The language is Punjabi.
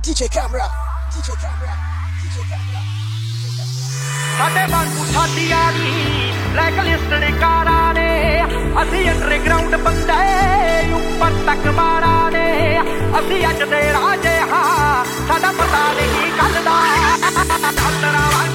DJ Camera, DJ Camera, DJ Camera. ਸਾਡੇ ਵਾਂਗੂ ਸਾਡੀਆਂ ਦੀ ਬਲੈਕ ਲਿਸਟਡ ਕਾਰਾਂ ਨੇ ਅਸੀਂ ਅੰਡਰਗਰਾਉਂਡ ਬੰਦੇ ਉੱਪਰ ਤੱਕ ਮਾਰਾਂ ਨੇ ਅਸੀਂ ਅੱਜ ਦੇ ਰਾਜੇ ਹਾਂ ਸਾਡਾ ਪਤਾ ਨਹੀਂ ਕੱਲ ਦਾ ਖਤਰਾ